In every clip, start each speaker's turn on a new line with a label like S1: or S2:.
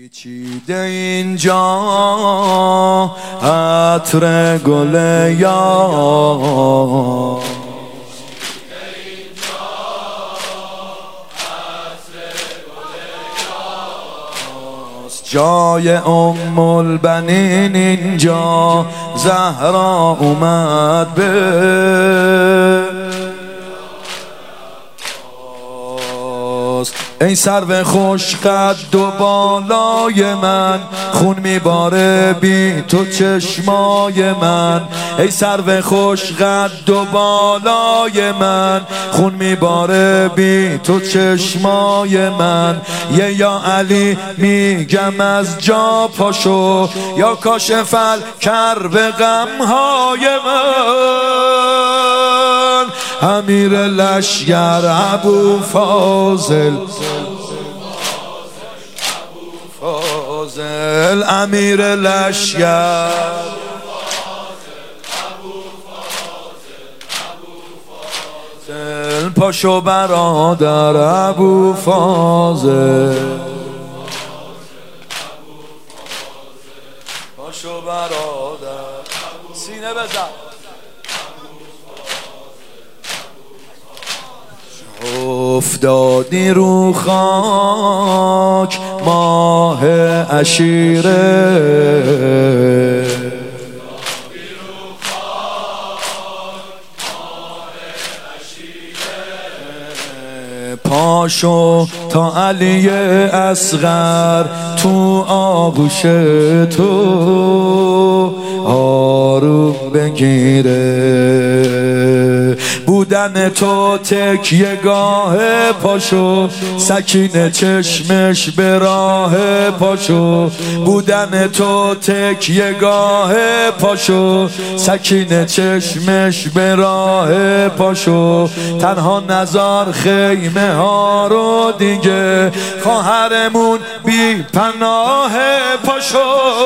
S1: پیچیده اینجا عطر گل یار، جای ام البنین اینجا زهرا اومد به ای سرو خوش قد و بالای من، خون میباره بی تو چشمای من. ای سرو خوش قد و بالای من، خون میباره بی تو چشمای من. یا علی میگم از جا پاشو، یا کاشف الکرب غمهای من. امیر لشگر ابوالفاضل، امیر لشگر پاشو برادر ابوالفاضل، پاشو برادر، سینه بزن. افتادی رو خاک ماه عشیره، پاشو تا علی اصغر تو آغوش تو آروم بگیره. بودن تو تکیه گاه پاشو، سکینه چشمش به راه پاشو. بودن تو تکیه گاه پاشو، سکینه چشمش به راه پاشو. تنها نزار خیمه ها رو دیگه، خواهرمون بی پناه پاشو.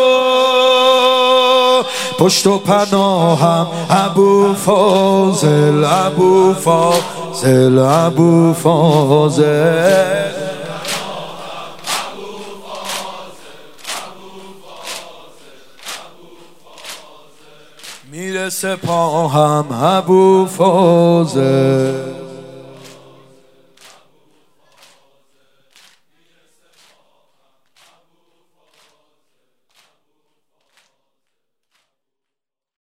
S1: پشت و پناهم ابوالفاضل، ابوالفاضل، ابوالفاضل. میرسه پاهم ابوالفاضل.